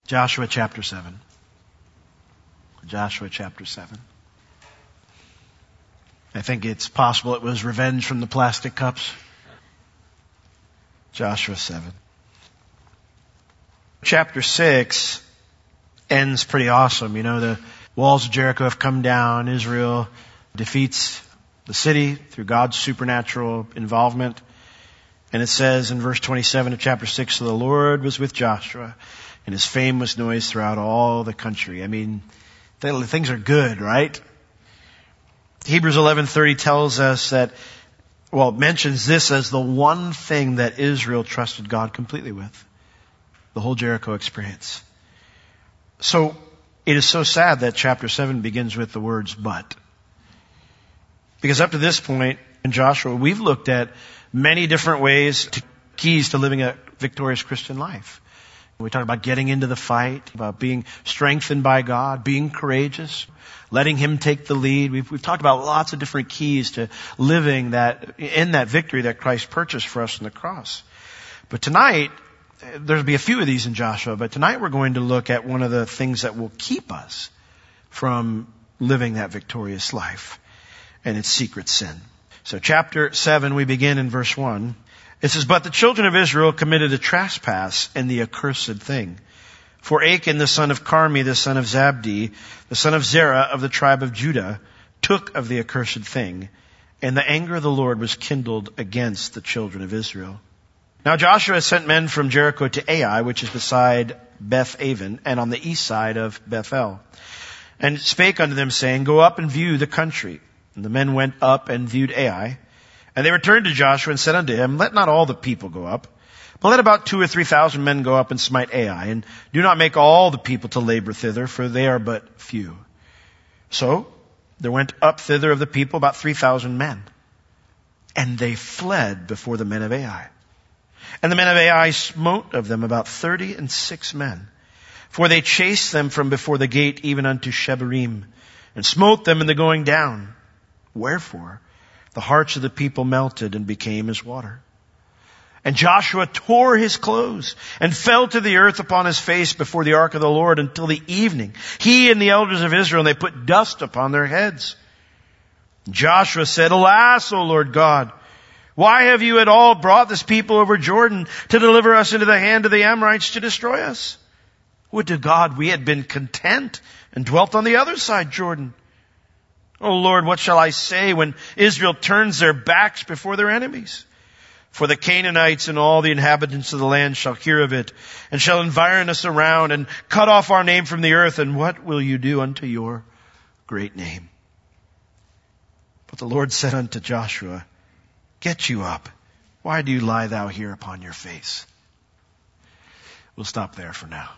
Joshua chapter 7. Joshua chapter 7. I think it's possible it was revenge from the plastic cups. Joshua 7. Chapter 6 ends pretty awesome. You know, the walls of Jericho have come down. Israel defeats the city through God's supernatural involvement. And it says in verse 27 of chapter 6, so the Lord was with Joshua, and his fame was noised throughout all the country. I mean, things are good, right? Hebrews 11:30 tells us that, mentions this as the one thing that Israel trusted God completely with. The whole Jericho experience. So, it is so sad that chapter 7 begins with the words, but. Because up to this point in Joshua, we've looked at many different keys to living a victorious Christian life. We talked about getting into the fight, about being strengthened by God, being courageous, letting Him take the lead. We've talked about lots of different keys to living in that victory that Christ purchased for us on the cross. But tonight, there'll be a few of these in Joshua, but tonight we're going to look at one of the things that will keep us from living that victorious life, and it's secret sin. So chapter 7, we begin in verse 1. It says, but the children of Israel committed a trespass in the accursed thing. For Achan, the son of Carmi, the son of Zabdi, the son of Zerah of the tribe of Judah, took of the accursed thing, and the anger of the Lord was kindled against the children of Israel. Now Joshua sent men from Jericho to Ai, which is beside Beth-aven, and on the east side of Bethel, and spake unto them, saying, go up and view the country. And the men went up and viewed Ai. And they returned to Joshua and said unto him, let not all the people go up, but let about 2,000 or 3,000 men go up and smite Ai, and do not make all the people to labor thither, for they are but few. So there went up thither of the people about 3,000 men, and they fled before the men of Ai. And the men of Ai smote of them about 36 men, for they chased them from before the gate even unto Shebarim, and smote them in the going down. Wherefore the hearts of the people melted and became as water. And Joshua tore his clothes and fell to the earth upon his face before the ark of the Lord until the evening, he and the elders of Israel, and they put dust upon their heads. Joshua said, alas, O Lord God, why have you at all brought this people over Jordan to deliver us into the hand of the Amorites to destroy us? Would to God we had been content and dwelt on the other side Jordan. O Lord, what shall I say when Israel turns their backs before their enemies? For the Canaanites and all the inhabitants of the land shall hear of it, and shall environ us around, and cut off our name from the earth. And what will you do unto your great name? But the Lord said unto Joshua, get you up. Why do you lie thou here upon your face? We'll stop there for now.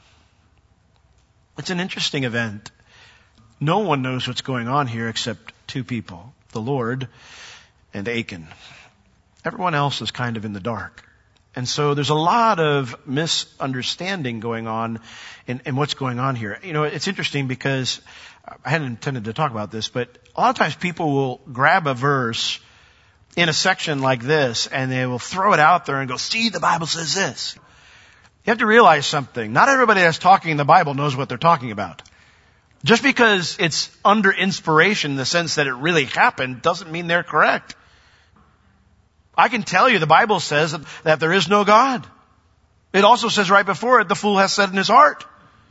It's an interesting event. No one knows what's going on here except two people, the Lord and Achan. Everyone else is kind of in the dark. And so there's a lot of misunderstanding going on in what's going on here. You know, it's interesting because I hadn't intended to talk about this, but a lot of times people will grab a verse in a section like this and they will throw it out there and go, see, the Bible says this. You have to realize something. Not everybody that's talking in the Bible knows what they're talking about. Just because it's under inspiration in the sense that it really happened doesn't mean they're correct. I can tell you the Bible says that there is no God. It also says right before it, the fool has said in his heart.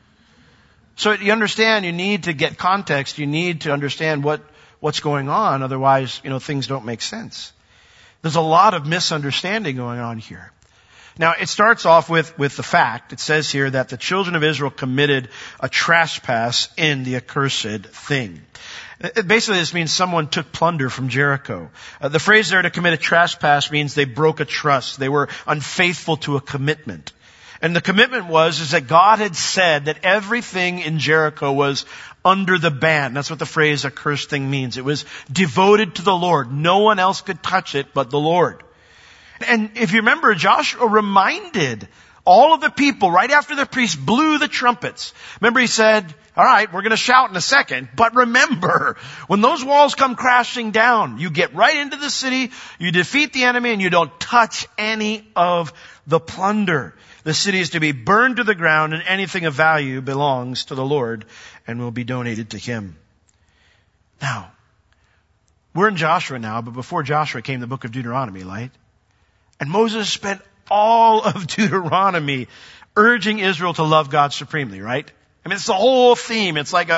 So you understand, you need to get context. You need to understand what's going on. Otherwise, things don't make sense. There's a lot of misunderstanding going on here. Now, it starts off with the fact, it says here that the children of Israel committed a trespass in the accursed thing. Basically, this means someone took plunder from Jericho. The phrase there, to commit a trespass, means they broke a trust. They were unfaithful to a commitment. And the commitment was that God had said that everything in Jericho was under the ban. That's what the phrase accursed thing means. It was devoted to the Lord. No one else could touch it but the Lord. And if you remember, Joshua reminded all of the people, right after the priest blew the trumpets. Remember he said, all right, we're going to shout in a second, but remember, when those walls come crashing down, you get right into the city, you defeat the enemy, and you don't touch any of the plunder. The city is to be burned to the ground, and anything of value belongs to the Lord and will be donated to Him. Now, we're in Joshua now, but before Joshua came the book of Deuteronomy, right? And Moses spent all of Deuteronomy urging Israel to love God supremely, right? I mean, it's the whole theme. It's like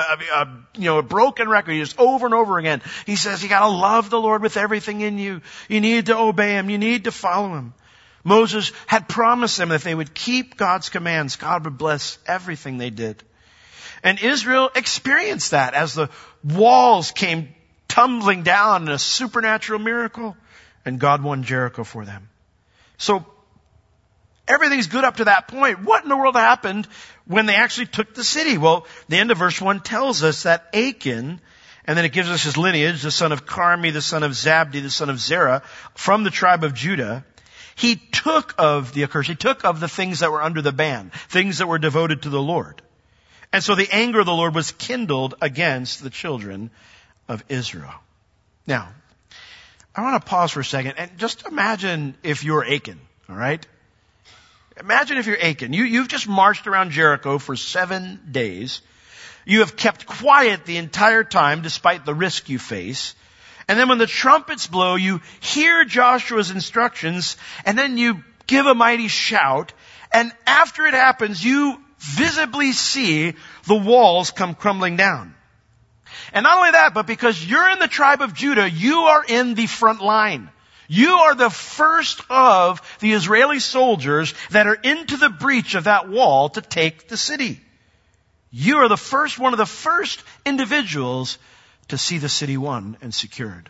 a broken record. Just over and over again. He says you gotta love the Lord with everything in you. You need to obey Him. You need to follow Him. Moses had promised them that if they would keep God's commands, God would bless everything they did. And Israel experienced that as the walls came tumbling down in a supernatural miracle, and God won Jericho for them. So, everything's good up to that point. What in the world happened when they actually took the city? Well, the end of verse 1 tells us that Achan, and then it gives us his lineage, the son of Carmi, the son of Zabdi, the son of Zerah, from the tribe of Judah, he took of the things that were under the ban, things that were devoted to the Lord. And so the anger of the Lord was kindled against the children of Israel. Now, I want to pause for a second and just imagine if you're Achan, all right? Imagine if you're Achan. You've just marched around Jericho for 7 days. You have kept quiet the entire time despite the risk you face. And then when the trumpets blow, you hear Joshua's instructions, and then you give a mighty shout, and after it happens, you visibly see the walls come crumbling down. And not only that, but because you're in the tribe of Judah, you are in the front line. You are the first of the Israeli soldiers that are into the breach of that wall to take the city. You are one of the first individuals to see the city won and secured.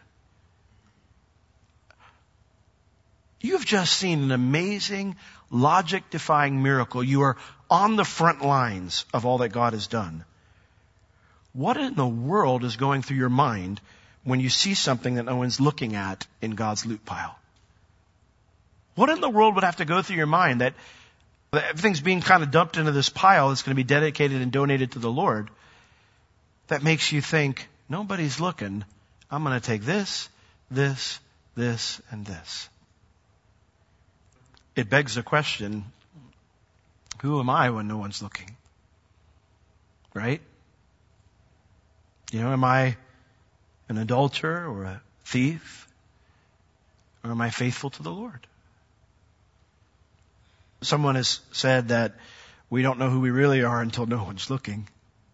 You've just seen an amazing, logic-defying miracle. You are on the front lines of all that God has done. What in the world is going through your mind when you see something that no one's looking at in God's loot pile? What in the world would have to go through your mind that everything's being kind of dumped into this pile that's going to be dedicated and donated to the Lord that makes you think, nobody's looking, I'm going to take this, this, this, and this? It begs the question, who am I when no one's looking? Right? Am I an adulterer or a thief? Or am I faithful to the Lord? Someone has said that we don't know who we really are until no one's looking.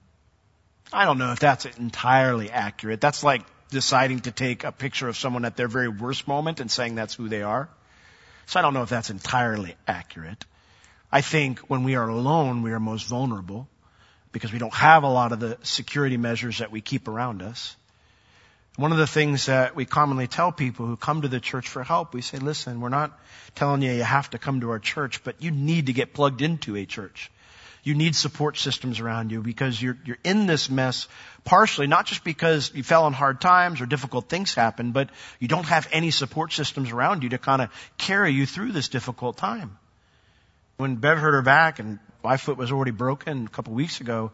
I don't know if that's entirely accurate. That's like deciding to take a picture of someone at their very worst moment and saying that's who they are. So I don't know if that's entirely accurate. I think when we are alone, we are most vulnerable because we don't have a lot of the security measures that we keep around us. One of the things that we commonly tell people who come to the church for help, we say, listen, we're not telling you have to come to our church, but you need to get plugged into a church. You need support systems around you because you're in this mess partially, not just because you fell on hard times or difficult things happen, but you don't have any support systems around you to kind of carry you through this difficult time. When Bev hurt her back and my foot was already broken a couple weeks ago,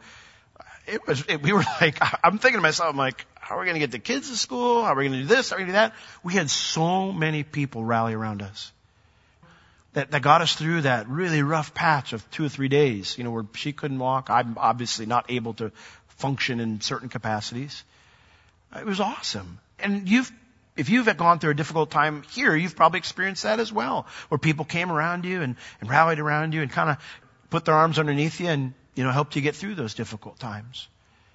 we were like, I'm thinking to myself, I'm like, how are we going to get the kids to school? How are we going to do this? How are we going to do that? We had so many people rally around us that got us through that really rough patch of 2 or 3 days, where she couldn't walk. I'm obviously not able to function in certain capacities. It was awesome. And if you've gone through a difficult time here, you've probably experienced that as well, where people came around you and rallied around you and kind of put their arms underneath you and, helped you get through those difficult times.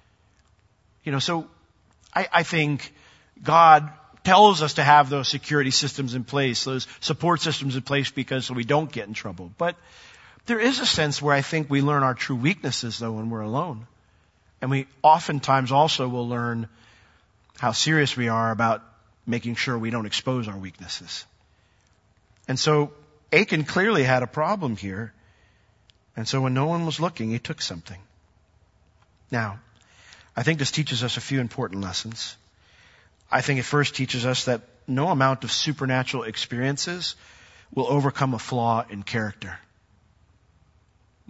So I think God tells us to have those security systems in place, those support systems in place so we don't get in trouble. But there is a sense where I think we learn our true weaknesses, though, when we're alone. And we oftentimes also will learn how serious we are about making sure we don't expose our weaknesses. And so Achan clearly had a problem here. And so when no one was looking, he took something. Now, I think this teaches us a few important lessons. I think it first teaches us that no amount of supernatural experiences will overcome a flaw in character.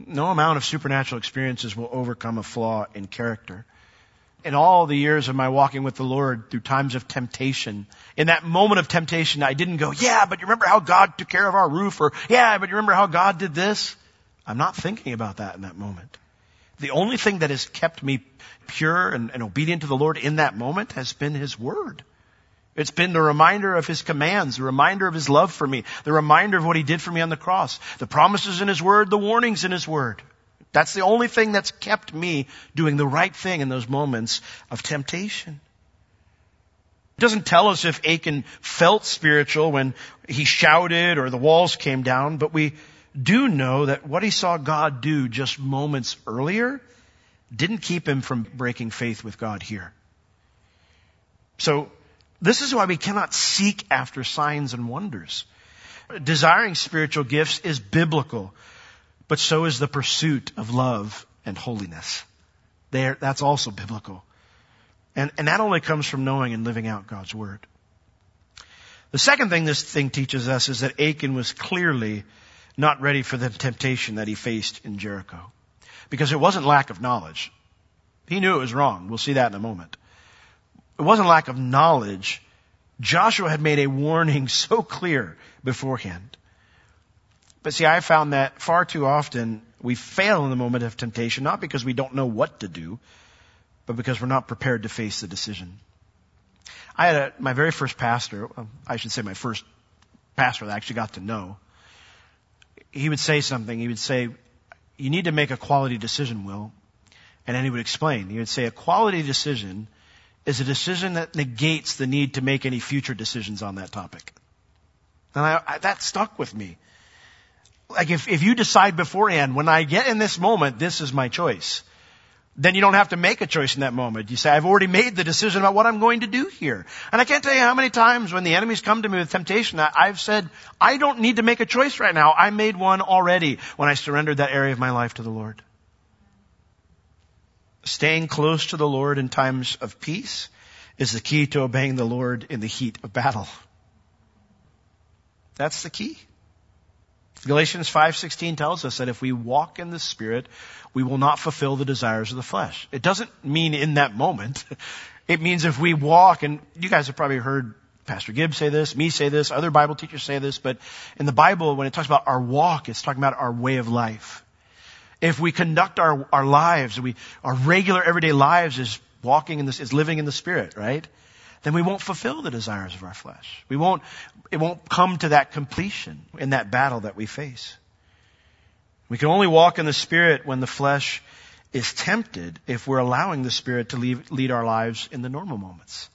No amount of supernatural experiences will overcome a flaw in character. In all the years of my walking with the Lord, through times of temptation, in that moment of temptation, I didn't go, yeah, but you remember how God took care of our roof? Or, yeah, but you remember how God did this? I'm not thinking about that in that moment. The only thing that has kept me pure and obedient to the Lord in that moment has been His Word. It's been the reminder of His commands, the reminder of His love for me, the reminder of what He did for me on the cross, the promises in His Word, the warnings in His Word. That's the only thing that's kept me doing the right thing in those moments of temptation. It doesn't tell us if Achan felt spiritual when he shouted or the walls came down, but we do know that what he saw God do just moments earlier didn't keep him from breaking faith with God here. So this is why we cannot seek after signs and wonders. Desiring spiritual gifts is biblical, but so is the pursuit of love and holiness. That's also biblical. And that only comes from knowing and living out God's Word. The second thing this thing teaches us is that Achan was clearly not ready for the temptation that he faced in Jericho. Because it wasn't lack of knowledge. He knew it was wrong. We'll see that in a moment. It wasn't lack of knowledge. Joshua had made a warning so clear beforehand. But see, I found that far too often we fail in the moment of temptation, not because we don't know what to do, but because we're not prepared to face the decision. I had my very first pastor, I should say my first pastor that I actually got to know. He would say something. He would say, you need to make a quality decision, Will. And then he would explain. He would say, a quality decision is a decision that negates the need to make any future decisions on that topic. And that stuck with me. Like if you decide beforehand, when I get in this moment, this is my choice, then you don't have to make a choice in that moment. You say, I've already made the decision about what I'm going to do here. And I can't tell you how many times when the enemies come to me with temptation, I've said, I don't need to make a choice right now. I made one already when I surrendered that area of my life to the Lord. Staying close to the Lord in times of peace is the key to obeying the Lord in the heat of battle. That's the key. Galatians 5:16 tells us that if we walk in the Spirit, we will not fulfill the desires of the flesh. It doesn't mean in that moment. It means if we walk, and you guys have probably heard Pastor Gibbs say this, me say this, other Bible teachers say this, but in the Bible, when it talks about our walk, it's talking about our way of life. If we conduct our lives, our regular everyday lives is walking in this, is living in the Spirit, right? Then we won't fulfill the desires of our flesh. It won't come to that completion in that battle that we face. We can only walk in the Spirit when the flesh is tempted if we're allowing the Spirit to lead our lives in the normal moments.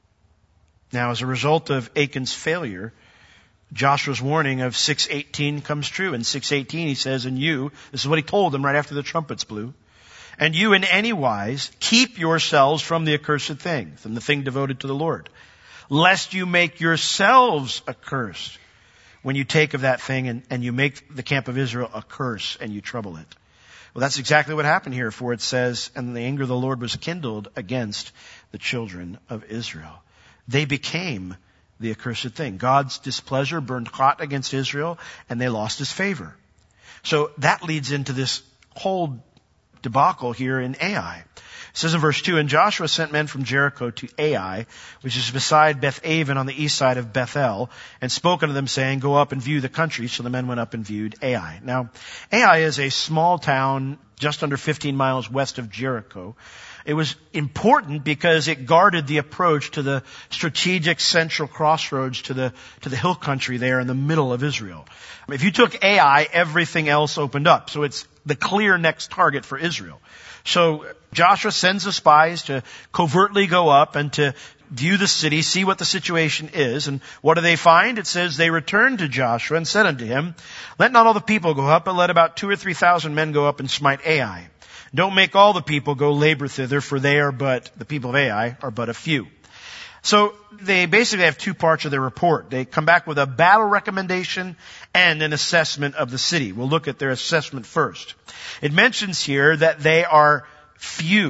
Now, as a result of Achan's failure, Joshua's warning of 6:18 comes true. In 6:18 he says, and you, this is what he told them right after the trumpets blew, and you in any wise keep yourselves from the accursed thing, from the thing devoted to the Lord, lest you make yourselves accursed when you take of that thing and you make the camp of Israel a curse and you trouble it. Well, that's exactly what happened here, for it says, and the anger of the Lord was kindled against the children of Israel. They became the accursed thing. God's displeasure burned hot against Israel, and they lost His favor. So that leads into this whole debacle here in Ai. It says in verse 2, and Joshua sent men from Jericho to Ai, which is beside Beth-aven on the east side of Bethel, and spoke unto them, saying, go up and view the country. So the men went up and viewed Ai. Now, Ai is a small town just under 15 miles west of Jericho. It was important because it guarded the approach to the strategic central crossroads to the hill country there in the middle of Israel. If you took Ai, everything else opened up. So it's the clear next target for Israel. So Joshua sends the spies to covertly go up and to view the city, see what the situation is. And what do they find? It says, they returned to Joshua and said unto him, let not all the people go up, but let about 2,000 or 3,000 men go up and smite Ai. Don't make all the people go labor thither, for the people of Ai are but a few. So they basically have two parts of their report. They come back with a battle recommendation and an assessment of the city. We'll look at their assessment first. It mentions here that they are few.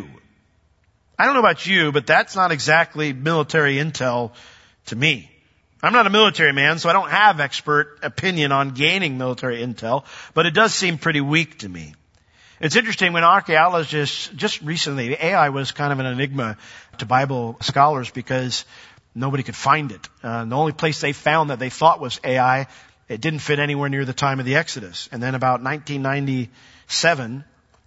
I don't know about you, but that's not exactly military intel to me. I'm not a military man, so I don't have expert opinion on gaining military intel, but it does seem pretty weak to me. It's interesting, when archaeologists, just recently, AI was kind of an enigma to Bible scholars because nobody could find it. The only place they found that they thought was AI, it didn't fit anywhere near the time of the Exodus. And then about 1997,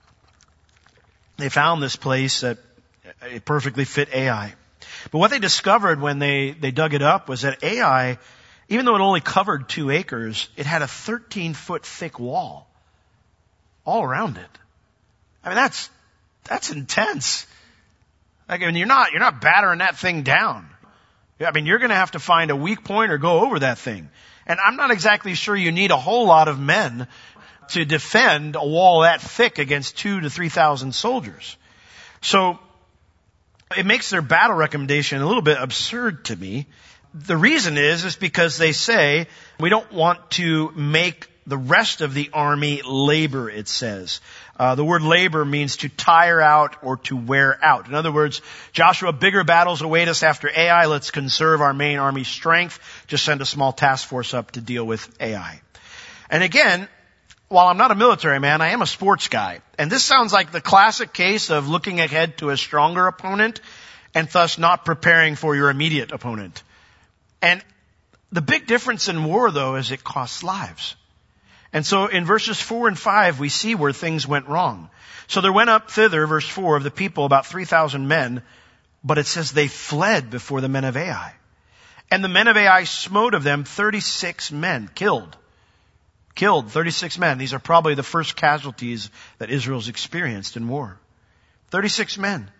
they found this place that it perfectly fit AI. But what they discovered when they dug it up was that AI, even though it only covered 2 acres, it had a 13-foot thick wall all around it. I mean, that's intense. Like, I mean, you're not battering that thing down. I mean, you're going to have to find a weak point or go over that thing. And I'm not exactly sure you need a whole lot of men to defend a wall that thick against 2,000 to 3,000 soldiers. So it makes their battle recommendation a little bit absurd to me. The reason is because they say we don't want to make the rest of the army labor, it says. The word labor means to tire out or to wear out. In other words, Joshua, bigger battles await us after Ai. Let's conserve our main army strength. Just send a small task force up to deal with Ai. And again, while I'm not a military man, I am a sports guy. And this sounds like the classic case of looking ahead to a stronger opponent and thus not preparing for your immediate opponent. And the big difference in war, though, is it costs lives. And so in verses 4 and 5, we see where things went wrong. So there went up thither, verse 4, of the people about 3,000 men, but it says they fled before the men of Ai. And the men of Ai smote of them 36 men, killed 36 men. These are probably the first casualties that Israel's experienced in war. 36 men.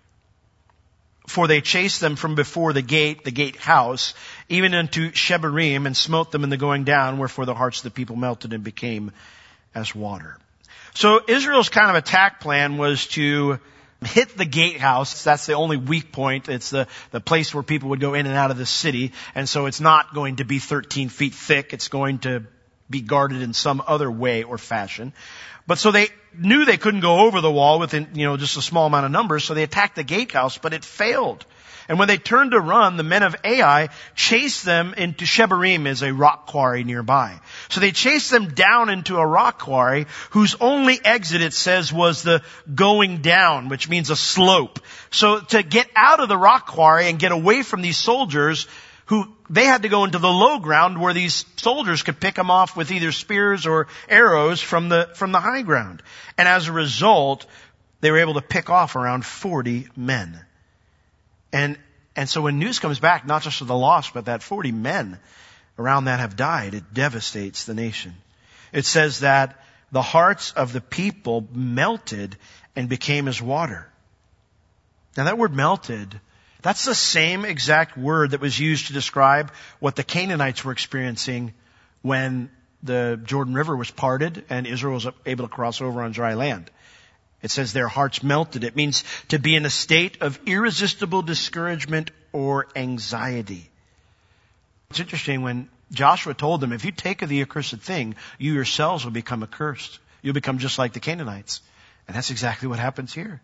For they chased them from before the gate house, even unto Shebarim, and smote them in the going down, wherefore the hearts of the people melted and became as water. So Israel's kind of attack plan was to hit the gatehouse. That's the only weak point. It's the place where people would go in and out of the city. And so it's not going to be 13 feet thick. It's going to be guarded in some other way or fashion. But so they knew they couldn't go over the wall within, just a small amount of numbers, so they attacked the gatehouse, but it failed. And when they turned to run, the men of Ai chased them into Shebarim, is a rock quarry nearby. So they chased them down into a rock quarry whose only exit, it says, was the going down, which means a slope. So to get out of the rock quarry and get away from these soldiers, they had to go into the low ground where these soldiers could pick them off with either spears or arrows from the high ground. And as a result, they were able to pick off around 40 men. And so when news comes back, not just of the loss, but that 40 men around that have died, it devastates the nation. It says that the hearts of the people melted and became as water. Now that word melted, that's the same exact word that was used to describe what the Canaanites were experiencing when the Jordan River was parted and Israel was able to cross over on dry land. It says their hearts melted. It means to be in a state of irresistible discouragement or anxiety. It's interesting when Joshua told them, if you take of the accursed thing, you yourselves will become accursed. You'll become just like the Canaanites. And that's exactly what happens here.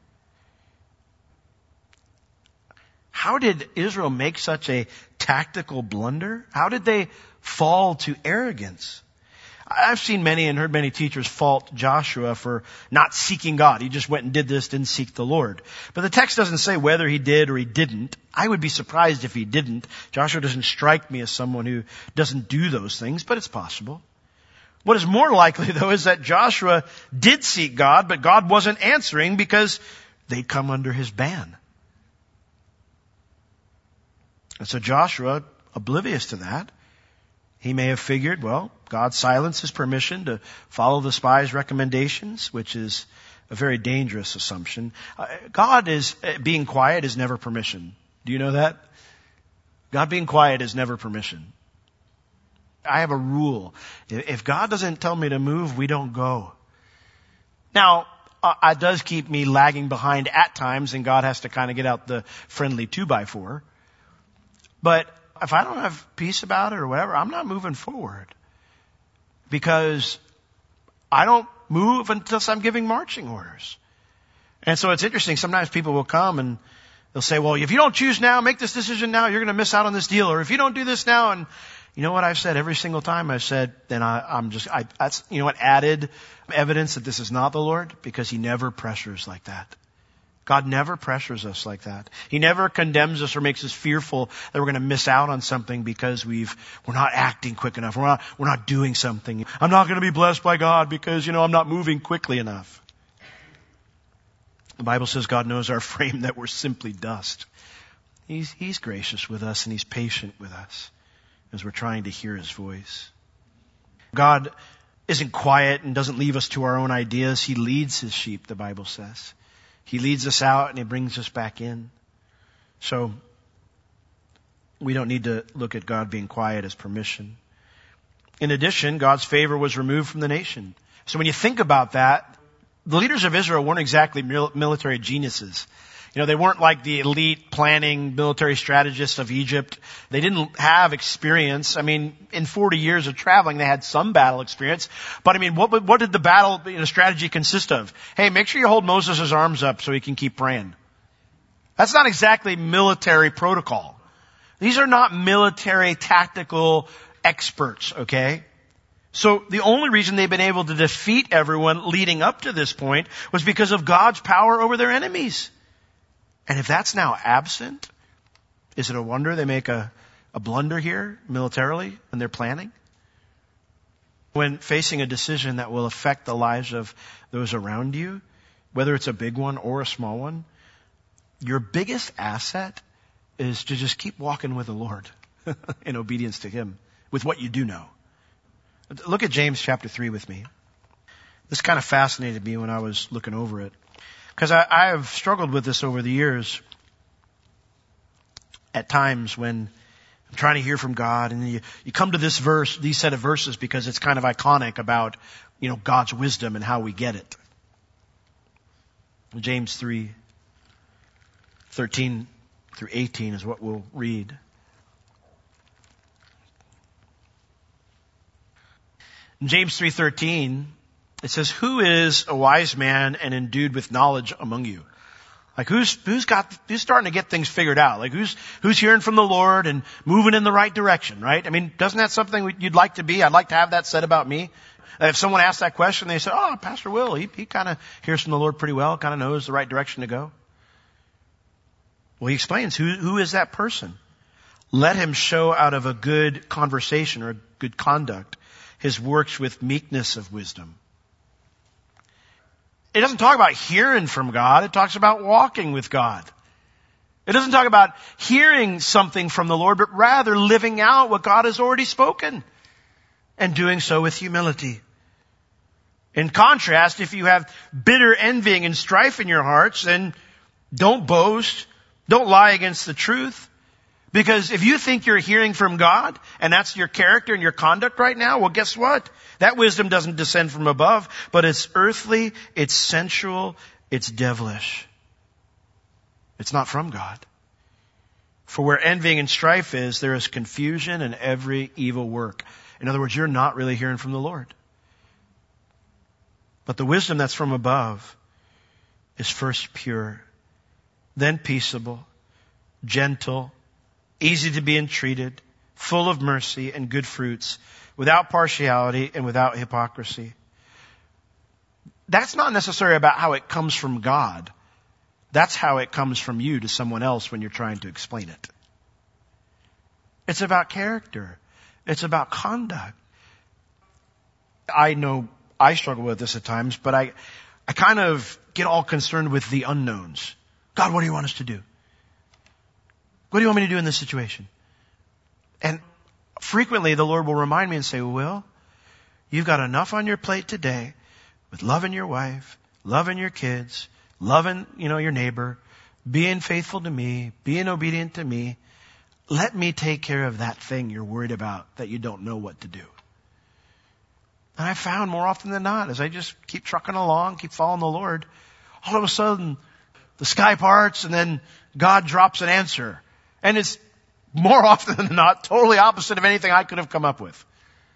How did Israel make such a tactical blunder? How did they fall to arrogance? I've seen many and heard many teachers fault Joshua for not seeking God. He just went and did this, didn't seek the Lord. But the text doesn't say whether he did or he didn't. I would be surprised if he didn't. Joshua doesn't strike me as someone who doesn't do those things, but it's possible. What is more likely, though, is that Joshua did seek God, but God wasn't answering because they'd come under his ban. And so Joshua, oblivious to that, he may have figured, well, God silenced his permission to follow the spies' recommendations, which is a very dangerous assumption. God is, being quiet is never permission. Do you know that? God being quiet is never permission. I have a rule. If God doesn't tell me to move, we don't go. Now, it does keep me lagging behind at times, and God has to kind of get out the friendly 2x4. But if I don't have peace about it or whatever, I'm not moving forward. Because I don't move until I'm giving marching orders. And so it's interesting. Sometimes people will come and they'll say, well, if you don't choose now, make this decision now, you're going to miss out on this deal. Or if you don't do this now, and You know what I've said every single time? I've said, then that's, you know what, added evidence that this is not the Lord? Because He never pressures like that. God never pressures us like that. He never condemns us or makes us fearful that we're going to miss out on something because we're not acting quick enough. We're not doing something. I'm not going to be blessed by God because, I'm not moving quickly enough. The Bible says God knows our frame, that we're simply dust. He's gracious with us and He's patient with us as we're trying to hear His voice. God isn't quiet and doesn't leave us to our own ideas. He leads His sheep, the Bible says. He leads us out and He brings us back in. So we don't need to look at God being quiet as permission. In addition, God's favor was removed from the nation. So when you think about that, the leaders of Israel weren't exactly military geniuses. They weren't like the elite planning military strategists of Egypt. They didn't have experience. In 40 years of traveling, they had some battle experience. But what did the battle strategy consist of? Hey, make sure you hold Moses' arms up so he can keep praying. That's not exactly military protocol. These are not military tactical experts, okay? So the only reason they've been able to defeat everyone leading up to this point was because of God's power over their enemies. And if that's now absent, is it a wonder they make a blunder here militarily when they're planning? When facing a decision that will affect the lives of those around you, whether it's a big one or a small one, your biggest asset is to just keep walking with the Lord in obedience to Him with what you do know. Look at James chapter 3 with me. This kind of fascinated me when I was looking over it. Because I have struggled with this over the years at times when I'm trying to hear from God, and you come to this verse, these set of verses, because it's kind of iconic about, God's wisdom and how we get it. James 3:13 through 18 is what we'll read. In James 3:13, it says, "Who is a wise man and endued with knowledge among you?" Like who's starting to get things figured out? Like who's hearing from the Lord and moving in the right direction, right? Doesn't that something you'd like to be? I'd like to have that said about me. If someone asks that question, they say, "Oh, Pastor Will, he kind of hears from the Lord pretty well, kind of knows the right direction to go." Well, he explains, who is that person? "Let him show out of a good conversation or a good conduct his works with meekness of wisdom." It doesn't talk about hearing from God. It talks about walking with God. It doesn't talk about hearing something from the Lord, but rather living out what God has already spoken and doing so with humility. In contrast, if you have bitter envying and strife in your hearts, then don't boast. Don't lie against the truth. Because if you think you're hearing from God, and that's your character and your conduct right now, well, guess what? That wisdom doesn't descend from above, but it's earthly, it's sensual, it's devilish. It's not from God. For where envying and strife is, there is confusion and every evil work. In other words, you're not really hearing from the Lord. But the wisdom that's from above is first pure, then peaceable, gentle, easy to be entreated, full of mercy and good fruits, without partiality and without hypocrisy. That's not necessarily about how it comes from God. That's how it comes from you to someone else when you're trying to explain it. It's about character. It's about conduct. I know I struggle with this at times, but I kind of get all concerned with the unknowns. God, what do you want us to do? What do you want me to do in this situation? And frequently the Lord will remind me and say, "Will, you've got enough on your plate today with loving your wife, loving your kids, loving, your neighbor, being faithful to me, being obedient to me. Let me take care of that thing you're worried about that you don't know what to do." And I found more often than not, as I just keep trucking along, keep following the Lord, all of a sudden the sky parts and then God drops an answer. And it's more often than not totally opposite of anything I could have come up with.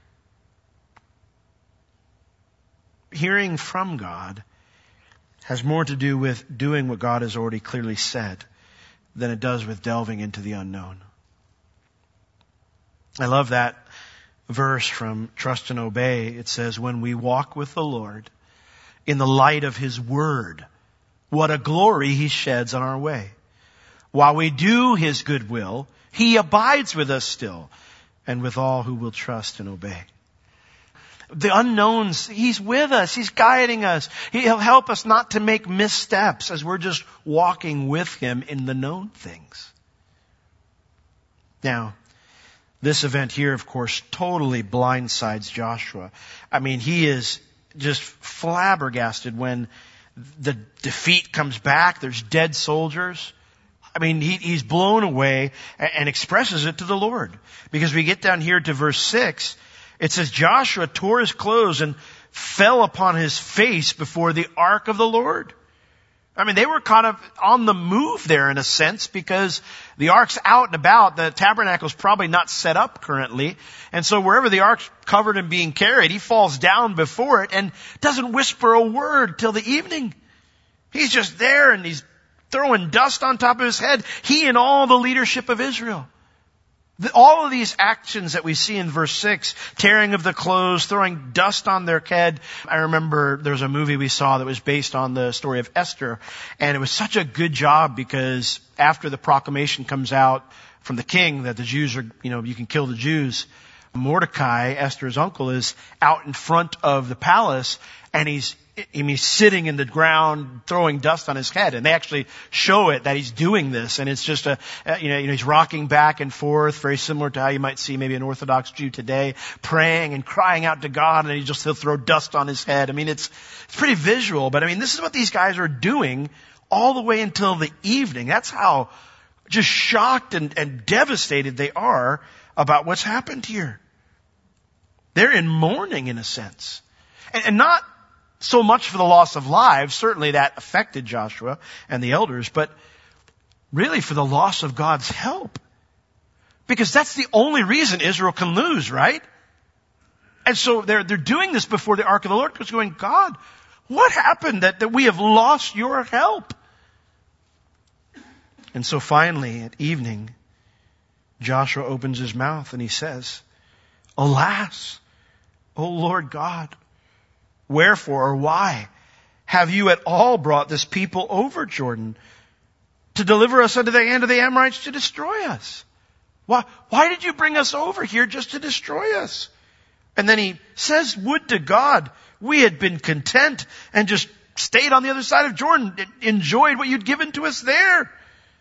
Hearing from God has more to do with doing what God has already clearly said than it does with delving into the unknown. I love that verse from Trust and Obey. It says, when we walk with the Lord in the light of His Word, what a glory He sheds on our way. While we do His good will, He abides with us still, and with all who will trust and obey. The unknowns, He's with us. He's guiding us. He'll help us not to make missteps as we're just walking with Him in the known things. Now, this event here, of course, totally blindsides Joshua. I mean, he is just flabbergasted when the defeat comes back. There's dead soldiers. I mean, he's blown away and expresses it to the Lord. Because we get down here to verse 6, it says, Joshua tore his clothes and fell upon his face before the ark of the Lord. I mean, they were kind of on the move there in a sense because the ark's out and about. The tabernacle's probably not set up currently. And so wherever the ark's covered and being carried, he falls down before it and doesn't whisper a word till the evening. He's just there and he's throwing dust on top of his head. He and all the leadership of Israel. All of these actions that we see in verse 6, tearing of the clothes, throwing dust on their head. I remember there was a movie we saw that was based on the story of Esther, and it was such a good job because after the proclamation comes out from the king that the Jews are, you can kill the Jews, Mordecai, Esther's uncle, is out in front of the palace, and he's sitting in the ground throwing dust on his head. And they actually show it that he's doing this. And it's just he's rocking back and forth, very similar to how you might see maybe an Orthodox Jew today, praying and crying out to God, and he'll throw dust on his head. I mean, it's pretty visual, but I mean, this is what these guys are doing all the way until the evening. That's how just shocked and devastated they are about what's happened here. They're in mourning in a sense. And not so much for the loss of lives, certainly that affected Joshua and the elders, but really for the loss of God's help. Because that's the only reason Israel can lose, right? And so they're doing this before the ark of the Lord, because going, God, what happened that we have lost your help? And so finally, at evening, Joshua opens his mouth and he says, Alas, O Lord God, wherefore or why have you at all brought this people over Jordan to deliver us into the hand of the Amorites to destroy us? Why did you bring us over here just to destroy us? And then he says, would to God we had been content and just stayed on the other side of Jordan, enjoyed what you'd given to us there.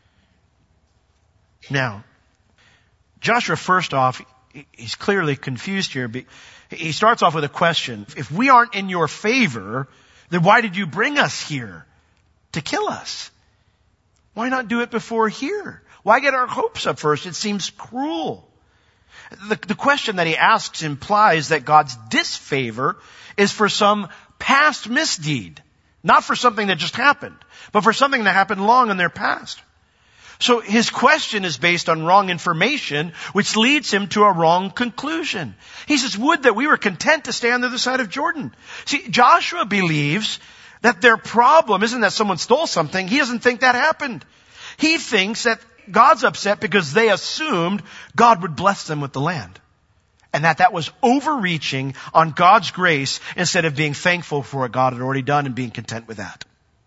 Now, Joshua, first off, he's clearly confused here. He starts off with a question. If we aren't in your favor, then why did you bring us here to kill us? Why not do it before here? Why get our hopes up first? It seems cruel. The question that he asks implies that God's disfavor is for some past misdeed, not for something that just happened, but for something that happened long in their past. So his question is based on wrong information, which leads him to a wrong conclusion. He says, would that we were content to stay on the other side of Jordan. See, Joshua believes that their problem isn't that someone stole something. He doesn't think that happened. He thinks that God's upset because they assumed God would bless them with the land. And that was overreaching on God's grace instead of being thankful for what God had already done and being content with that.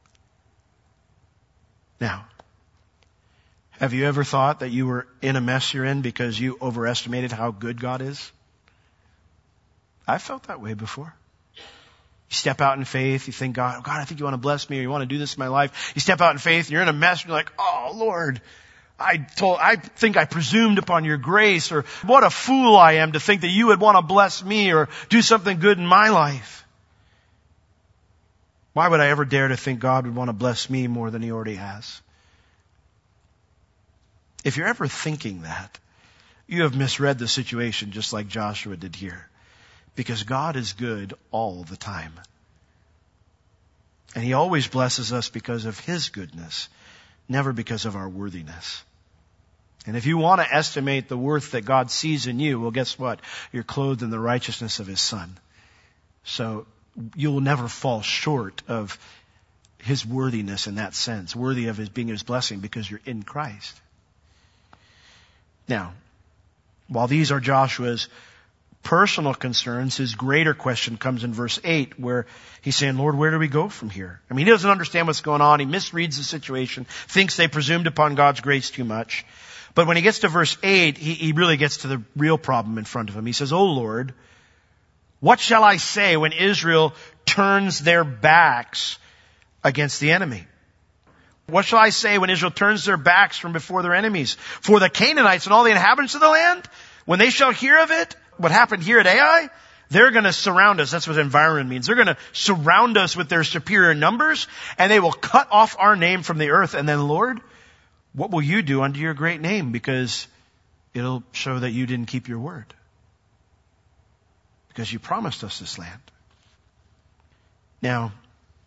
Now, have you ever thought that you were in a mess you're in because you overestimated how good God is? I've felt that way before. You step out in faith, you think, God, I think you want to bless me or you want to do this in my life. You step out in faith and you're in a mess and you're like, oh Lord, I think I presumed upon your grace, or what a fool I am to think that you would want to bless me or do something good in my life. Why would I ever dare to think God would want to bless me more than He already has? If you're ever thinking that, you have misread the situation just like Joshua did here. Because God is good all the time. And He always blesses us because of His goodness, never because of our worthiness. And if you want to estimate the worth that God sees in you, well, guess what? You're clothed in the righteousness of His Son. So you will never fall short of His worthiness in that sense, worthy of His being His blessing because you're in Christ. Now, While these are Joshua's personal concerns, his greater question comes in verse 8, where he's saying, Lord, where do we go from here? I mean, he doesn't understand what's going on. He misreads the situation, thinks they presumed upon God's grace too much. But when he gets to verse 8, he really gets to the real problem in front of him. He says, Oh Lord, what shall I say when Israel turns their backs against the enemy? What shall I say when Israel turns their backs from before their enemies? For the Canaanites and all the inhabitants of the land, when they shall hear of it, what happened here at Ai, they're going to surround us. That's what environment means. They're going to surround us with their superior numbers, and they will cut off our name from the earth. And then, Lord, what will you do unto your great name? Because it'll show that you didn't keep your word. Because you promised us this land. Now,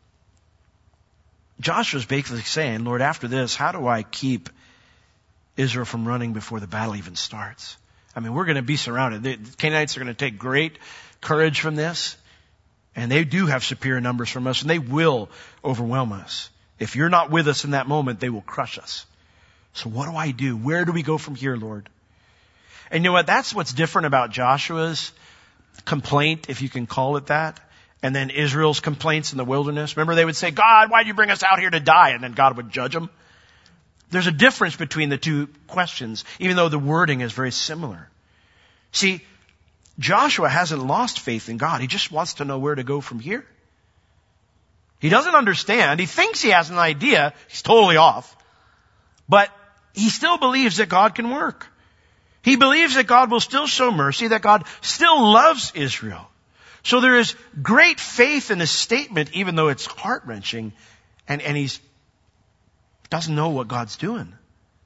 Joshua's basically saying, Lord, after this, how do I keep Israel from running before the battle even starts? I mean, we're going to be surrounded. The Canaanites are going to take great courage from this. And they do have superior numbers from us, and they will overwhelm us. If you're not with us in that moment, they will crush us. So what do I do? Where do we go from here, Lord? And you know what? That's what's different about Joshua's complaint, if you can call it that, and then Israel's complaints in the wilderness. Remember, they would say, God, why'd you bring us out here to die? And then God would judge them. There's a difference between the two questions, even though the wording is very similar. See, Joshua hasn't lost faith in God. He just wants to know where to go from here. He doesn't understand. He thinks he has an idea. He's totally off. But he still believes that God can work. He believes that God will still show mercy, that God still loves Israel. So there is great faith in his statement, even though it's heart-wrenching, and he doesn't know what God's doing.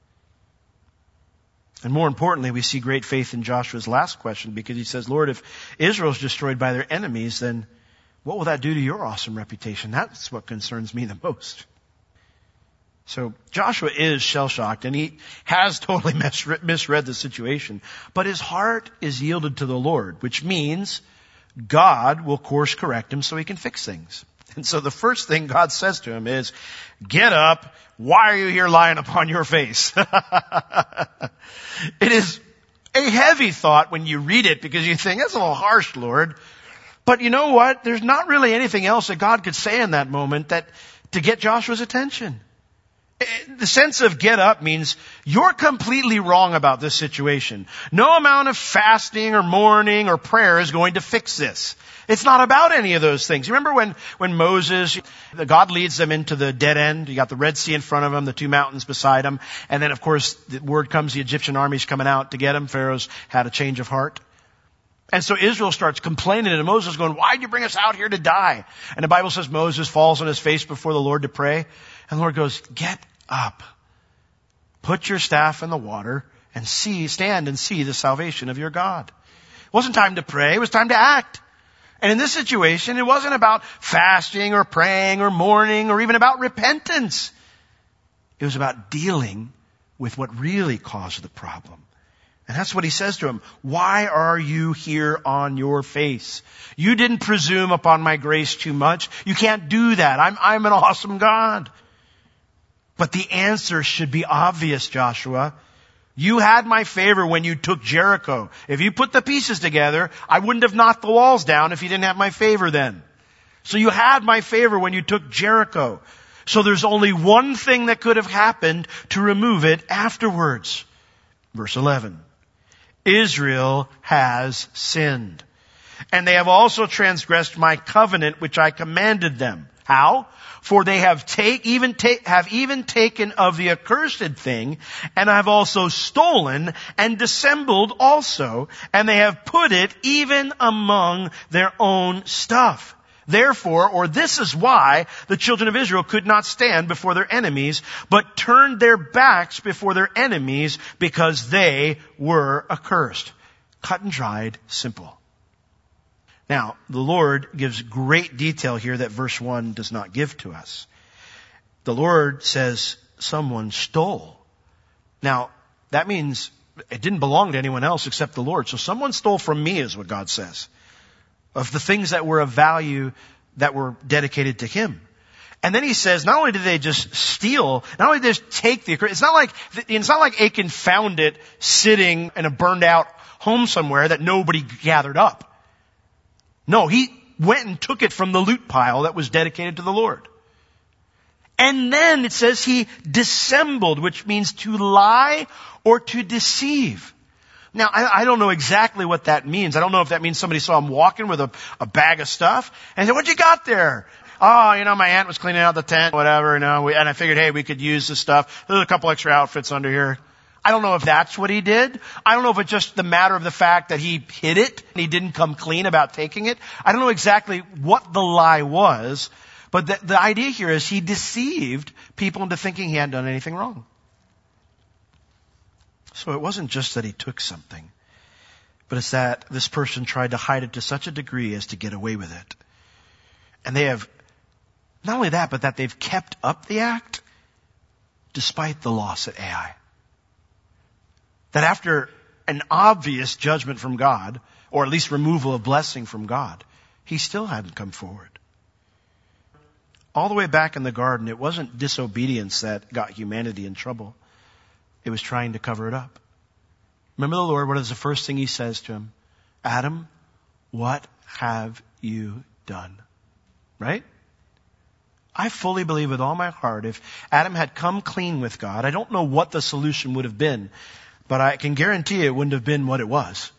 And more importantly, we see great faith in Joshua's last question, because he says, Lord, if Israel is destroyed by their enemies, then what will that do to your awesome reputation? That's what concerns me the most. So Joshua is shell-shocked, and he has totally misread the situation. But his heart is yielded to the Lord, which means God will course correct him so he can fix things. And so the first thing God says to him is, get up. Why are you here lying upon your face? It is a heavy thought when you read it, because you think, that's a little harsh, Lord. But you know what? There's not really anything else that God could say in that moment to get Joshua's attention. The sense of get up means you're completely wrong about this situation. No amount of fasting or mourning or prayer is going to fix this. It's not about any of those things. You remember when Moses, God leads them into the dead end. You got the Red Sea in front of them, the two mountains beside them. And then, of course, the word comes, the Egyptian army's coming out to get them. Pharaoh's had a change of heart. And so Israel starts complaining to Moses, going, why'd you bring us out here to die? And the Bible says Moses falls on his face before the Lord to pray. And the Lord goes, get up. Put your staff in the water and stand and see the salvation of your God. It wasn't time to pray. It was time to act. And in this situation, it wasn't about fasting or praying or mourning or even about repentance. It was about dealing with what really caused the problem. And that's what he says to him. Why are you here on your face? You didn't presume upon my grace too much. You can't do that. I'm an awesome God. But the answer should be obvious, Joshua. You had my favor when you took Jericho. If you put the pieces together, I wouldn't have knocked the walls down if you didn't have my favor then. So you had my favor when you took Jericho. So there's only one thing that could have happened to remove it afterwards. Verse 11. Israel has sinned, and they have also transgressed my covenant which I commanded them. How? For they have even taken of the accursed thing, and have also stolen and dissembled also, and they have put it even among their own stuff. Therefore, or this is why, the children of Israel could not stand before their enemies, but turned their backs before their enemies, because they were accursed. Cut and dried, simple. Now, the Lord gives great detail here that verse 1 does not give to us. The Lord says someone stole. Now, that means it didn't belong to anyone else except the Lord. So someone stole from me is what God says. Of the things that were of value that were dedicated to Him. And then He says, not only did they just steal, not only did they just take it's not like Achan found it sitting in a burned out home somewhere that nobody gathered up. No, he went and took it from the loot pile that was dedicated to the Lord. And then it says he dissembled, which means to lie or to deceive. Now, I don't know exactly what that means. I don't know if that means somebody saw him walking with a bag of stuff and said, "What you got there?" "Oh, my aunt was cleaning out the tent, whatever, and I figured, hey, we could use this stuff. There's a couple extra outfits under here." I don't know if that's what he did. I don't know if it's just the matter of the fact that he hid it and he didn't come clean about taking it. I don't know exactly what the lie was, but the idea here is he deceived people into thinking he hadn't done anything wrong. So it wasn't just that he took something, but it's that this person tried to hide it to such a degree as to get away with it. And they have, not only that, but that they've kept up the act despite the loss at Ai. That after an obvious judgment from God, or at least removal of blessing from God, he still hadn't come forward. All the way back in the garden, it wasn't disobedience that got humanity in trouble. It was trying to cover it up. Remember the Lord, what is the first thing he says to him? "Adam, what have you done?" Right? I fully believe with all my heart, if Adam had come clean with God, I don't know what the solution would have been, but I can guarantee it wouldn't have been what it was.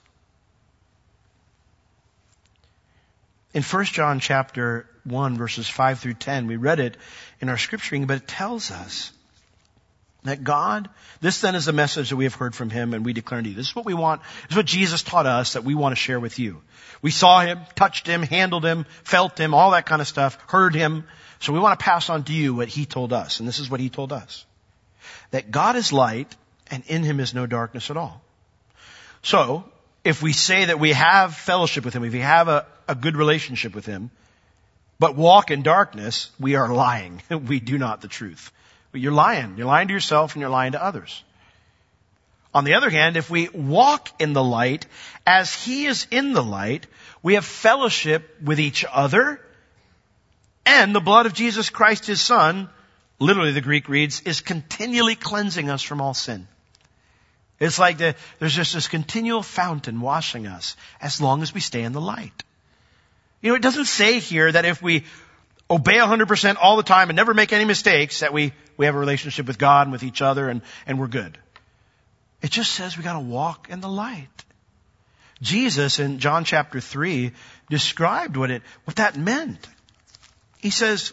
In 1 John chapter 1, verses 5 through 10, we read it in our scripture reading, but it tells us that God, this then is the message that we have heard from him and we declare to you. This is what we want. This is what Jesus taught us that we want to share with you. We saw him, touched him, handled him, felt him, all that kind of stuff, heard him. So we want to pass on to you what he told us. And this is what he told us. That God is light and in him is no darkness at all. So, if we say that we have fellowship with him, if we have a good relationship with him, but walk in darkness, we are lying. We do not the truth. But you're lying. You're lying to yourself and you're lying to others. On the other hand, if we walk in the light as he is in the light, we have fellowship with each other, and the blood of Jesus Christ, his Son, literally the Greek reads, is continually cleansing us from all sin. It's like there's just this continual fountain washing us as long as we stay in the light. It doesn't say here that if we obey 100% all the time and never make any mistakes, that we have a relationship with God and with each other and we're good. It just says we got to walk in the light. Jesus in John chapter 3 described what that meant. He says,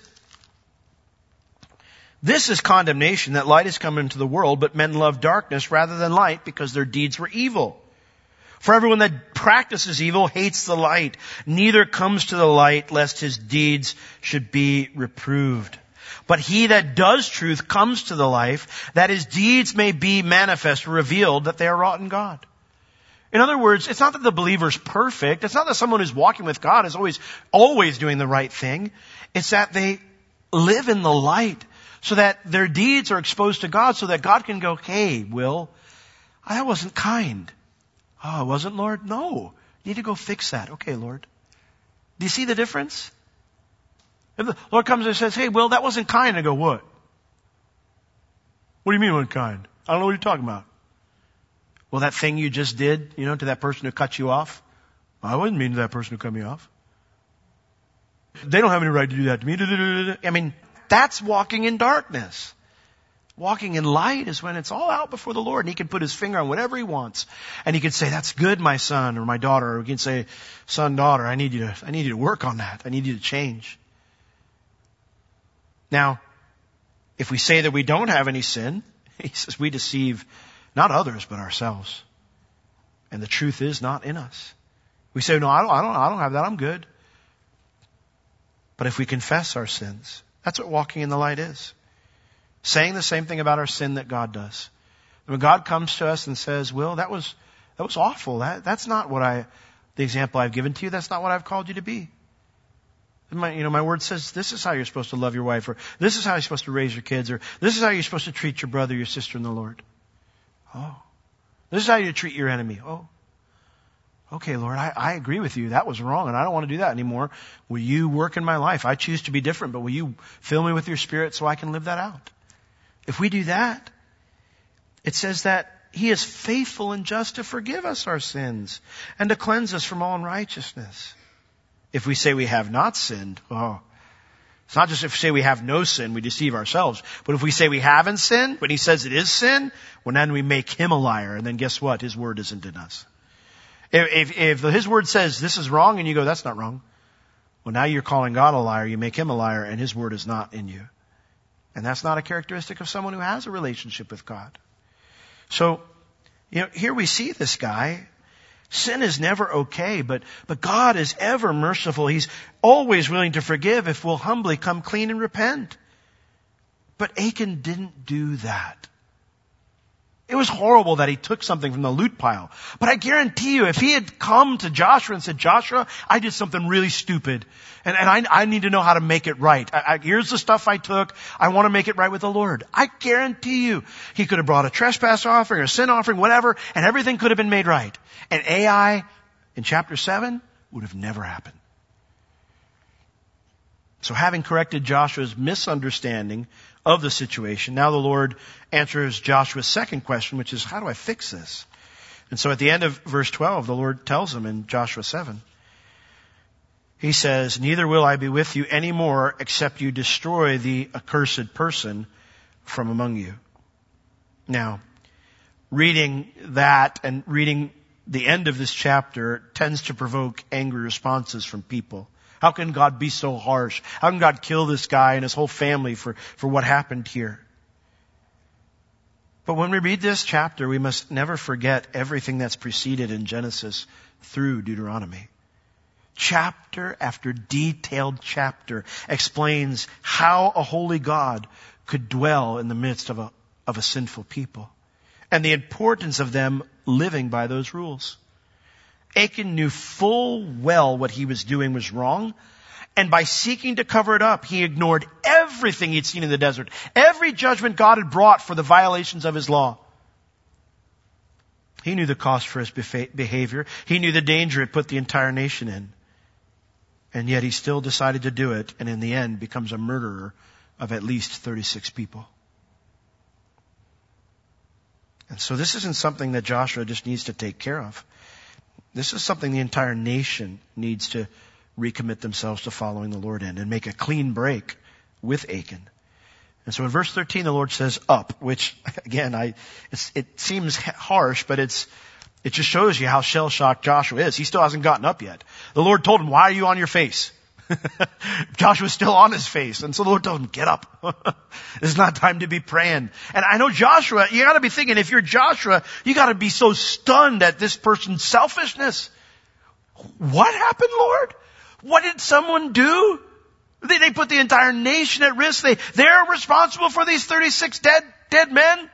"This is condemnation, that light has come into the world, but men love darkness rather than light because their deeds were evil. For everyone that practices evil hates the light, neither comes to the light lest his deeds should be reproved. But he that does truth comes to the life, that his deeds may be manifest, revealed, that they are wrought in God." In other words, it's not that the believer's perfect. It's not that someone who's walking with God is always doing the right thing. It's that they live in the light so that their deeds are exposed to God, so that God can go, "Hey, Will, I wasn't kind." "Oh, I wasn't, Lord?" "No. You need to go fix that." "Okay, Lord." Do you see the difference? If the Lord comes and says, "Hey, Will, that wasn't kind," I go, "What? What do you mean wasn't kind? I don't know what you're talking about." "Well, that thing you just did, to that person who cut you off." "I wasn't mean to that person who cut me off. They don't have any right to do that to me." I mean, that's walking in darkness. Walking in light is when it's all out before the Lord and he can put his finger on whatever he wants. And he can say, "That's good, my son or my daughter." Or he can say, "Son, daughter, I need you to work on that. I need you to change." Now, if we say that we don't have any sin, he says we deceive not others, but ourselves. And the truth is not in us. We say, "No, I don't have that. I'm good." But if we confess our sins, that's what walking in the light is. Saying the same thing about our sin that God does. When God comes to us and says, "Will, that was awful. That's not the example I've given to you. That's not what I've called you to be. My word says this is how you're supposed to love your wife, or this is how you're supposed to raise your kids, or this is how you're supposed to treat your brother, your sister in the Lord." "Oh, this is how you treat your enemy." "Oh, okay, Lord, I agree with you. That was wrong and I don't want to do that anymore. Will you work in my life? I choose to be different, but will you fill me with your Spirit so I can live that out?" If we do that, it says that He is faithful and just to forgive us our sins and to cleanse us from all unrighteousness. If we say we have not sinned, it's not just if we say we have no sin, we deceive ourselves. But if we say we haven't sinned, when he says it is sin, well, then we make him a liar. And then guess what? His word isn't in us. If his word says this is wrong and you go, that's not wrong. Well, now you're calling God a liar. You make him a liar and his word is not in you. And that's not a characteristic of someone who has a relationship with God. So, here we see this guy. Sin is never okay, but God is ever merciful. He's always willing to forgive if we'll humbly come clean and repent. But Achan didn't do that. It was horrible that he took something from the loot pile. But I guarantee you, if he had come to Joshua and said, Joshua, I did something really stupid, and I need to know how to make it right. Here's the stuff I took. I want to make it right with the Lord. I guarantee you, he could have brought a trespass offering or a sin offering, whatever, and everything could have been made right. And Ai, in chapter 7, would have never happened. So having corrected Joshua's misunderstanding of the situation, now the Lord answers Joshua's second question, which is, how do I fix this? And so at the end of verse 12, the Lord tells him in Joshua 7, he says, neither will I be with you anymore except you destroy the accursed person from among you. Now, reading that and reading the end of this chapter tends to provoke angry responses from people. How can God be so harsh? How can God kill this guy and his whole family for what happened here? But when we read this chapter, we must never forget everything that's preceded in Genesis through Deuteronomy. Chapter after detailed chapter explains how a holy God could dwell in the midst of a sinful people, and the importance of them living by those rules. Achan knew full well what he was doing was wrong, and by seeking to cover it up, he ignored everything he'd seen in the desert, every judgment God had brought for the violations of his law. He knew the cost for his behavior. He knew the danger it put the entire nation in. And yet he still decided to do it, and in the end becomes a murderer of at least 36 people. And so this isn't something that Joshua just needs to take care of. This is something the entire nation needs to recommit themselves to following the Lord in and make a clean break with Achan. And so in verse 13, the Lord says, up, which again, it seems harsh, but it just shows you how shell-shocked Joshua is. He still hasn't gotten up yet. The Lord told him, why are you on your face? Joshua's still on his face. And so the Lord told him, get up. It's not time to be praying. And I know Joshua, you gotta be thinking, if you're Joshua, you gotta be so stunned at this person's selfishness. What happened, Lord? What did someone do? They put the entire nation at risk. They're responsible for these 36 dead men.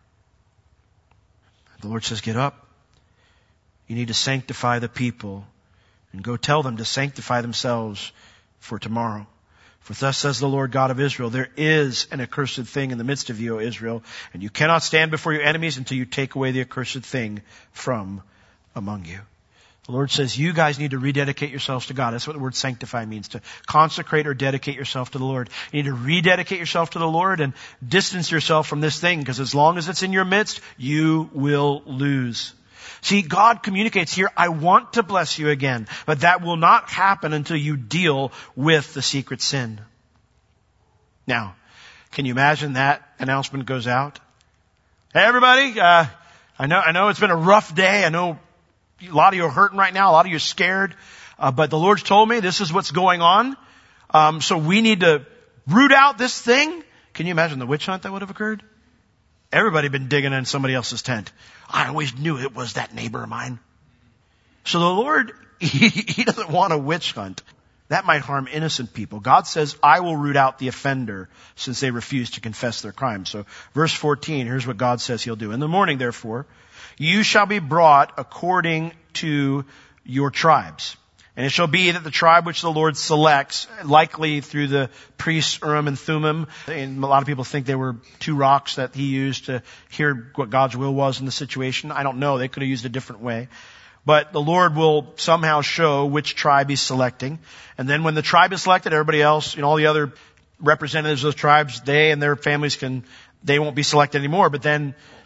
The Lord says, get up. You need to sanctify the people and go tell them to sanctify themselves for tomorrow. For thus says the Lord God of Israel, there is an accursed thing in the midst of you, O Israel, and you cannot stand before your enemies until you take away the accursed thing from among you. The Lord says you guys need to rededicate yourselves to God. That's what the word sanctify means, to consecrate or dedicate yourself to the Lord. You need to rededicate yourself to the Lord and distance yourself from this thing, because as long as it's in your midst, you will lose. See, God communicates here, I want to bless you again, but that will not happen until you deal with the secret sin. Now, can you imagine that announcement goes out? Hey everybody, I know it's been a rough day. I know a lot of you are hurting right now. A lot of you are scared. But the Lord's told me this is what's going on. So we need to root out this thing. Can you imagine the witch hunt that would have occurred? Everybody had been digging in somebody else's tent. I always knew it was that neighbor of mine. So the Lord, He doesn't want a witch hunt. That might harm innocent people. God says, I will root out the offender since they refuse to confess their crime. So verse 14, here's what God says He'll do. In the morning, therefore, you shall be brought according to your tribes. And it shall be that the tribe which the Lord selects, likely through the priests Urim and Thummim, and a lot of people think they were two rocks that he used to hear what God's will was in the situation. I don't know. They could have used a different way. But the Lord will somehow show which tribe He's selecting. And then when the tribe is selected, everybody else, all the other representatives of those tribes, they and their families they won't be selected anymore. But then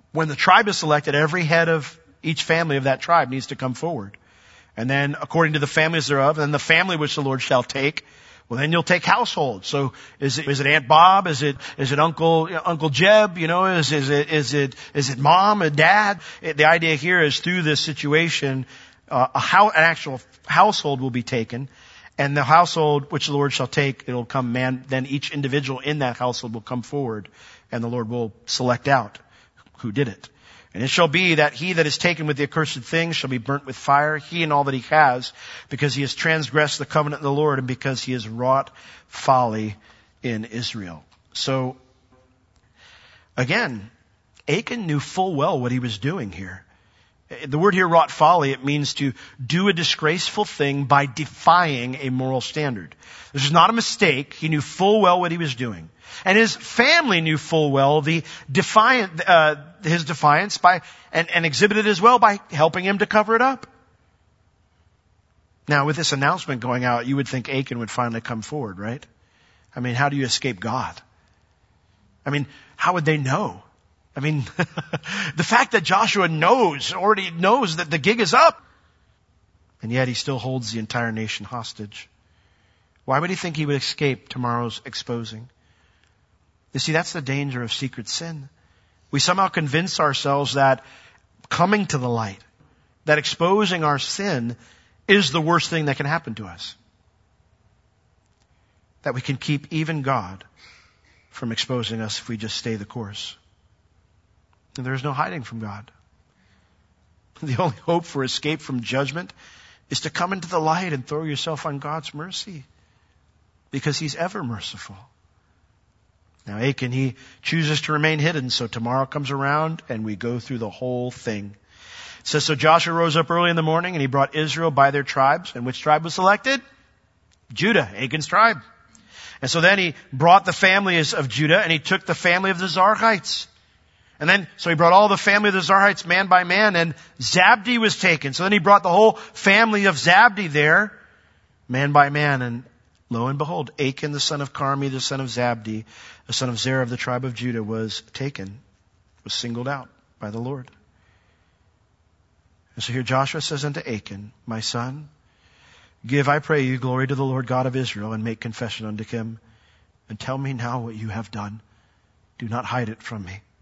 When the tribe is selected, every head of each family of that tribe needs to come forward. And then according to the families thereof, and the family which the Lord shall take, well, then you'll take households. So is it Aunt Bob? Is it Uncle Jeb? Is it mom and dad? The idea here is through this situation, an actual household will be taken, and the household which the Lord shall take, it'll come man. Then each individual in that household will come forward, and the Lord will select out who did it. And it shall be that he that is taken with the accursed thing shall be burnt with fire, he and all that he has, because he has transgressed the covenant of the Lord, and because he has wrought folly in Israel. So, again, Achan knew full well what he was doing here. The word here, wrought folly, it means to do a disgraceful thing by defying a moral standard. This is not a mistake. He knew full well what he was doing. And his family knew full well his defiance and exhibited as well by helping him to cover it up. Now, with this announcement going out, you would think Achan would finally come forward, right? I mean, how do you escape God? I mean, how would they know? I mean, the fact that Joshua already knows that the gig is up, and yet he still holds the entire nation hostage. Why would he think he would escape tomorrow's exposing? You see, that's the danger of secret sin. We somehow convince ourselves that coming to the light, that exposing our sin is the worst thing that can happen to us. That we can keep even God from exposing us if we just stay the course. And there is no hiding from God. The only hope for escape from judgment is to come into the light and throw yourself on God's mercy, because He's ever merciful. Now Achan, he chooses to remain hidden, so tomorrow comes around and we go through the whole thing. It says, so Joshua rose up early in the morning and he brought Israel by their tribes. And which tribe was selected? Judah, Achan's tribe. And so then he brought the families of Judah, and he took the family of the Zarhites. And then, so he brought all the family of the Zarhites man by man, and Zabdi was taken. So then he brought the whole family of Zabdi there, man by man. And lo and behold, Achan, the son of Carmi, the son of Zabdi, the son of Zerah of the tribe of Judah, was taken, was singled out by the Lord. And so here Joshua says unto Achan, my son, give, I pray you, glory to the Lord God of Israel, and make confession unto him, and tell me now what you have done. Do not hide it from me.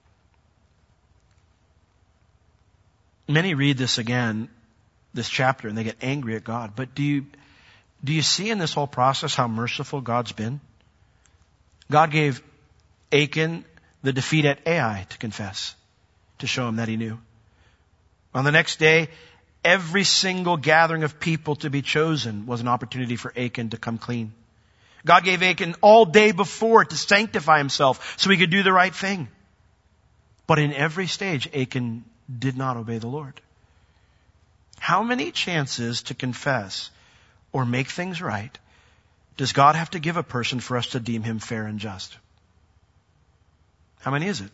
Many read this again, this chapter, and they get angry at God. But do you see in this whole process how merciful God's been? God gave Achan the defeat at Ai to confess, to show him that he knew. On the next day, every single gathering of people to be chosen was an opportunity for Achan to come clean. God gave Achan all day before to sanctify himself so he could do the right thing. But in every stage, Achan did not obey the Lord. How many chances to confess or make things right does God have to give a person for us to deem him fair and just? How many is it?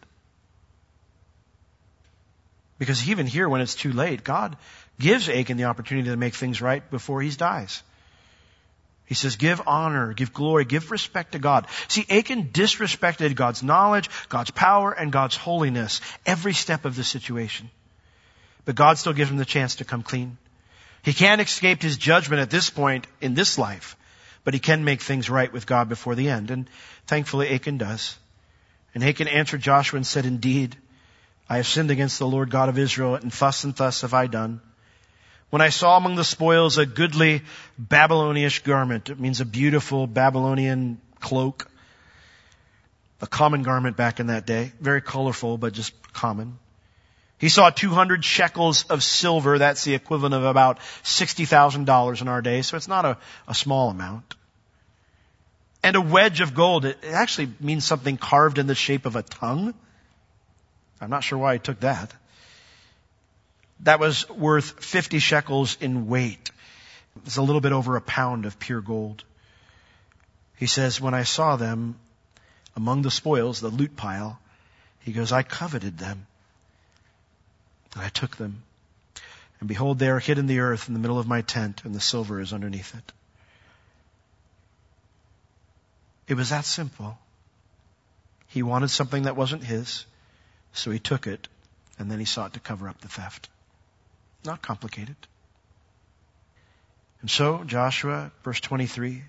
Because even here, when it's too late, God gives Achan the opportunity to make things right before he dies. He says, give honor, give glory, give respect to God. See, Achan disrespected God's knowledge, God's power, and God's holiness every step of the situation. But God still gives him the chance to come clean. He can't escape his judgment at this point in this life, but he can make things right with God before the end. And thankfully, Achan does. And Achan answered Joshua and said, indeed, I have sinned against the Lord God of Israel, and thus have I done. When I saw among the spoils a goodly Babylonish garment, it means a beautiful Babylonian cloak, a common garment back in that day, very colorful, but just common. He saw 200 shekels of silver, that's the equivalent of about $60,000 in our day, so it's not a small amount. And a wedge of gold, it actually means something carved in the shape of a tongue. I'm not sure why he took that. That was worth 50 shekels in weight. It's a little bit over a pound of pure gold. He says, when I saw them among the spoils, the loot pile, he goes, I coveted them. And I took them. And behold, they are hid in the earth in the middle of my tent, and the silver is underneath it. It was that simple. He wanted something that wasn't his, so he took it And then he sought to cover up the theft. Not complicated. And so Joshua, verse 22,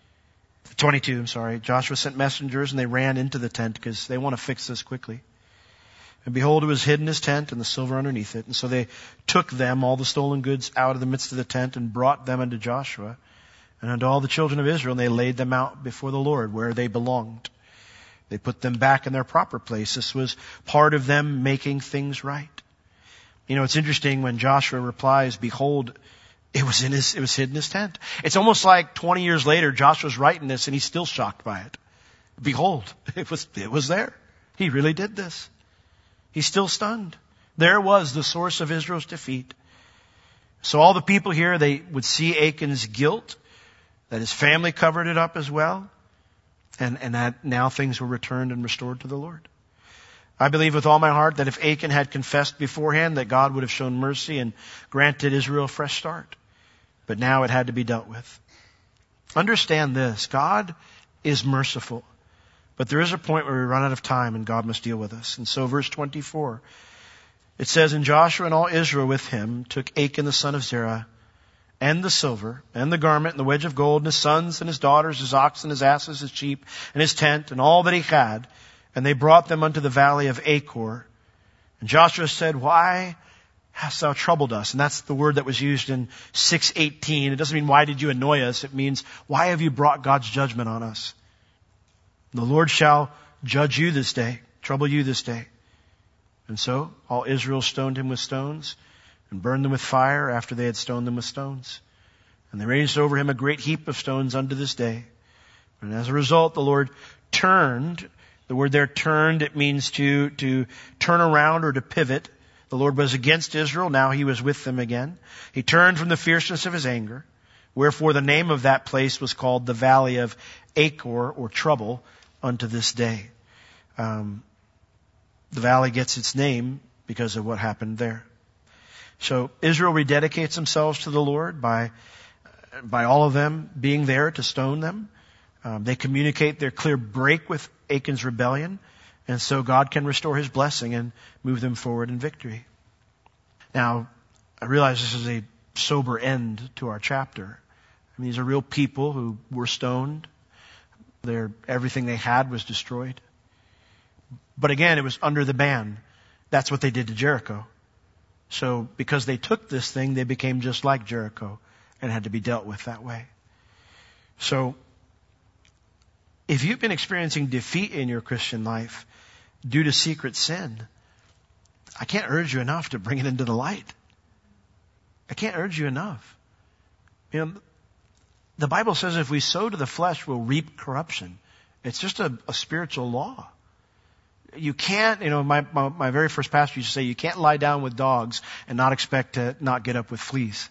Joshua sent messengers and they ran into the tent because they want to fix this quickly. And behold, it was hid in his tent and the silver underneath it. And so they took them, all the stolen goods, out of the midst of the tent and brought them unto Joshua and unto all the children of Israel. And they laid them out before the Lord where they belonged. They put them back in their proper place. This was part of them making things right. You know, it's interesting when Joshua replies, behold, it was hid in his tent. It's almost like 20 years later, Joshua's writing this and he's still shocked by it. Behold, it was there. He really did this. He's still stunned. There was the source of Israel's defeat. So all the people here, they would see Achan's guilt, that his family covered it up as well, and that now things were returned and restored to the Lord. I believe with all my heart that if Achan had confessed beforehand, that God would have shown mercy and granted Israel a fresh start. But now it had to be dealt with. Understand this, God is merciful. But there is a point where we run out of time and God must deal with us. And so verse 24, it says, and Joshua and all Israel with him took Achan the son of Zerah, and the silver, and the garment, and the wedge of gold, and his sons and his daughters, his oxen, his asses, his sheep, and his tent, and all that he had, and they brought them unto the valley of Achor. And Joshua said, why hast thou troubled us? And that's the word that was used in 6:18. It doesn't mean, why did you annoy us? It means, why have you brought God's judgment on us? The Lord shall judge you this day, trouble you this day. And so all Israel stoned him with stones and burned them with fire after they had stoned them with stones. And they raised over him a great heap of stones unto this day. And as a result, the Lord turned. The word there turned, it means to turn around or to pivot. The Lord was against Israel. Now he was with them again. He turned from the fierceness of his anger. Wherefore the name of that place was called the Valley of Achor, or trouble, unto this day. The valley gets its name because of what happened there. So Israel rededicates themselves to the Lord by all of them being there to stone them. They communicate their clear break with Achan's rebellion, and so God can restore his blessing and move them forward in victory. Now, I realize this is a sober end to our chapter. I mean, these are real people who were stoned. Everything they had was destroyed. But again, it was under the ban. That's what they did to Jericho. So because they took this thing, they became just like Jericho and had to be dealt with that way. So if you've been experiencing defeat in your Christian life due to secret sin, I can't urge you enough to bring it into the light. I can't urge you enough. You know, the Bible says if we sow to the flesh, we'll reap corruption. It's just a spiritual law. You can't, my very first pastor used to say, you can't lie down with dogs and not expect to not get up with fleas.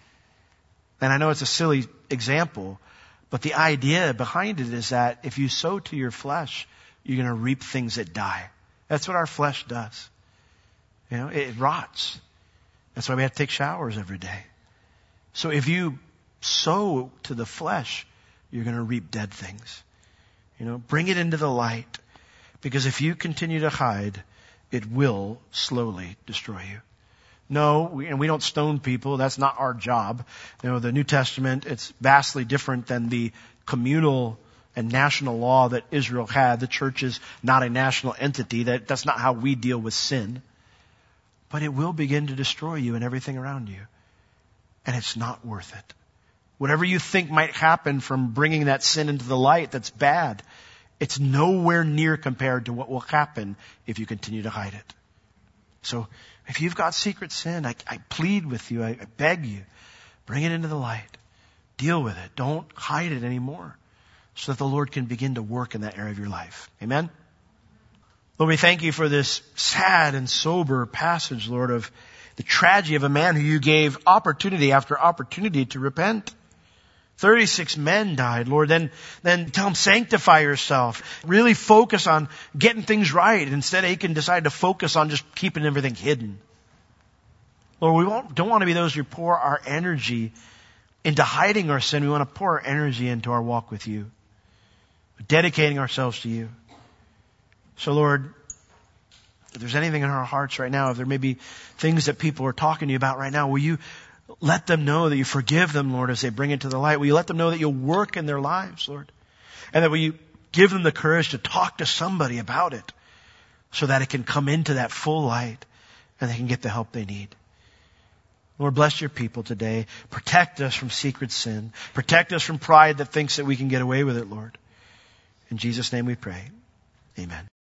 And I know it's a silly example, but the idea behind it is that if you sow to your flesh, you're going to reap things that die. That's what our flesh does. It rots. That's why we have to take showers every day. So if you sow to the flesh, you're going to reap dead things. Bring it into the light. Because if you continue to hide, it will slowly destroy you. No, we don't stone people. That's not our job. The New Testament, it's vastly different than the communal and national law that Israel had. The church is not a national entity. That's not how we deal with sin. But it will begin to destroy you and everything around you. And it's not worth it. Whatever you think might happen from bringing that sin into the light, that's bad. It's nowhere near compared to what will happen if you continue to hide it. So if you've got secret sin, I plead with you, I beg you, bring it into the light. Deal with it. Don't hide it anymore so that the Lord can begin to work in that area of your life. Amen? Lord, we thank you for this sad and sober passage, Lord, of the tragedy of a man who you gave opportunity after opportunity to repent. 36 men died, Lord. Then tell them, sanctify yourself. Really focus on getting things right. Instead, Achan decided to focus on just keeping everything hidden. Lord, we don't want to be those who pour our energy into hiding our sin. We want to pour our energy into our walk with you, dedicating ourselves to you. So, Lord, If there's anything in our hearts right now, if there may be things that people are talking to you about right now, will you let them know that you forgive them, Lord, as they bring it to the light? Will you let them know that you'll work in their lives, Lord? And that will you give them the courage to talk to somebody about it so that it can come into that full light and they can get the help they need. Lord, bless your people today. Protect us from secret sin. Protect us from pride that thinks that we can get away with it, Lord. In Jesus' name we pray. Amen.